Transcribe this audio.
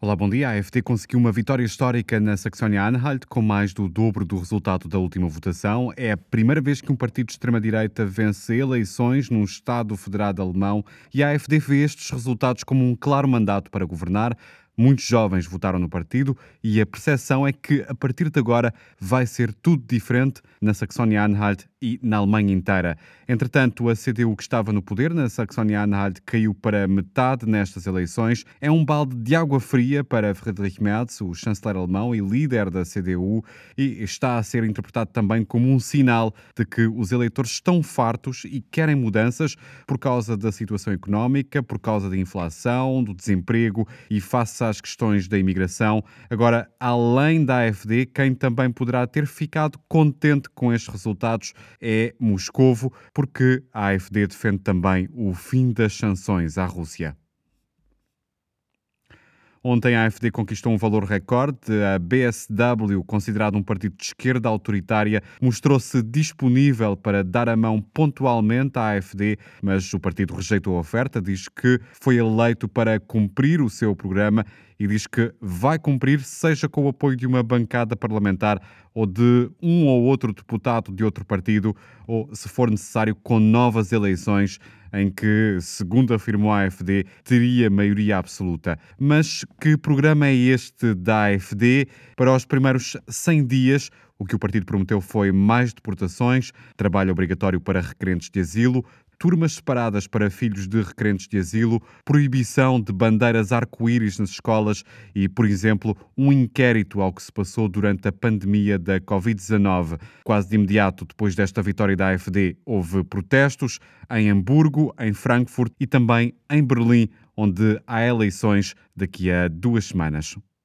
Olá, bom dia. A AfD conseguiu uma vitória histórica na Saxónia-Anhalt, com mais do dobro do resultado da última votação. É a primeira vez que um partido de extrema-direita vence eleições num Estado federado alemão e a AfD vê estes resultados como um claro mandato para governar. Muitos jovens votaram no partido e a percepção é que, a partir de agora, vai ser tudo diferente na Saxónia-Anhalt e na Alemanha inteira. Entretanto, a CDU, que estava no poder na Saxónia-Anhalt, caiu para metade nestas eleições. É um balde de água fria para Friedrich Merz, o chanceler alemão e líder da CDU, e está a ser interpretado também como um sinal de que os eleitores estão fartos e querem mudanças por causa da situação económica, por causa da inflação, do desemprego e face às questões da imigração. Agora, além da AfD, quem também poderá ter ficado contente com estes resultados é Moscovo, porque a AfD defende também o fim das sanções à Rússia. Ontem a AfD conquistou um valor recorde. A BSW, considerado um partido de esquerda autoritária, mostrou-se disponível para dar a mão pontualmente à AfD, mas o partido rejeitou a oferta, diz que foi eleito para cumprir o seu programa e diz que vai cumprir, seja com o apoio de uma bancada parlamentar ou de um ou outro deputado de outro partido, ou, se for necessário, com novas eleições em que, segundo afirmou a AfD, teria maioria absoluta. Mas que programa é este da AfD? Para os primeiros 100 dias, o que o partido prometeu foi mais deportações, trabalho obrigatório para requerentes de asilo, turmas separadas para filhos de requerentes de asilo, proibição de bandeiras arco-íris nas escolas e, por exemplo, um inquérito ao que se passou durante a pandemia da Covid-19. Quase de imediato, depois desta vitória da AfD, houve protestos em Hamburgo, em Frankfurt e também em Berlim, onde há eleições daqui a 2 semanas.